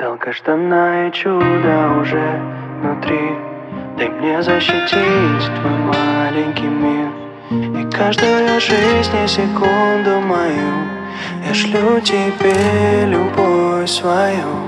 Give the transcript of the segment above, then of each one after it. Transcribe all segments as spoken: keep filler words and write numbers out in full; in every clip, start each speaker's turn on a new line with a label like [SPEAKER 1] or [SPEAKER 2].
[SPEAKER 1] Долгожданное чудо уже внутри. Дай мне защитить твой маленький мир. И каждую жизнь и секунду мою я шлю тебе любовь свою.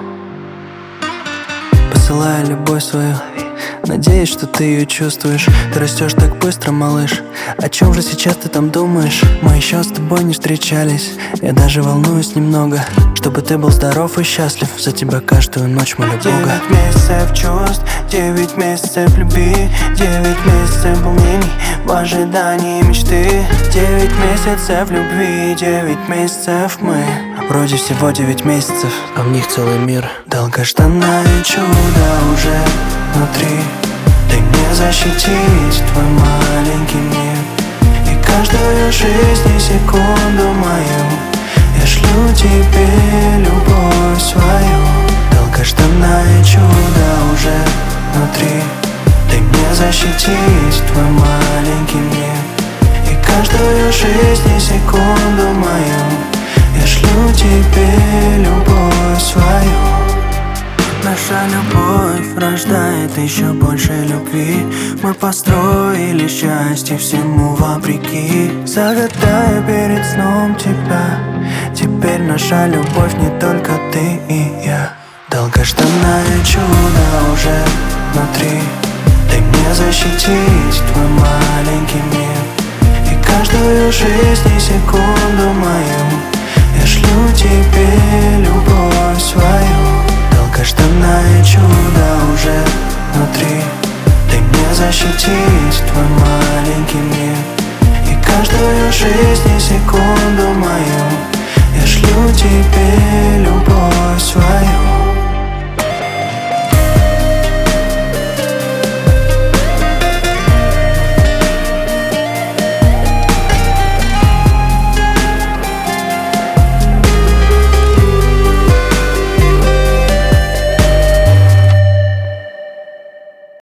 [SPEAKER 2] Посылаю любовь свою, надеюсь, что ты ее чувствуешь. Ты растешь так быстро, малыш. О чем же сейчас ты там думаешь? Мы еще с тобой не встречались. Я даже волнуюсь немного, чтобы ты был здоров и счастлив. За тебя каждую ночь молю Бога.
[SPEAKER 1] Девять месяцев чувств, девять месяцев любви, девять месяцев волнений в ожидании мечты. Девять месяцев любви, девять месяцев мы.
[SPEAKER 2] Вроде всего девять месяцев, а в них целый мир.
[SPEAKER 1] Долгожданное чудо уже внутри. Дай мне защитить твой маленький мир. И каждую жизнь и секунду мою я шлю тебе любовь свою. Долгожданное чудо уже внутри. Дай мне защитить твой маленький мир. И каждую жизнь и секунду мою я шлю тебе любовь свою.
[SPEAKER 2] Наша любовь рождает еще больше любви. Мы построили счастье всему вопреки.
[SPEAKER 1] Загадаю перед сном тебя. Теперь наша любовь не только ты и я. Долгожданное чудо уже внутри. Дай мне защитить твой маленький мир. И каждую жизнь и секунду мою я шлю тебе любовь свою. Долгожданное чудо уже внутри. Дай мне защитить твой маленький мир. И каждую жизнь и секунду мою я шлю тебе любовь свою.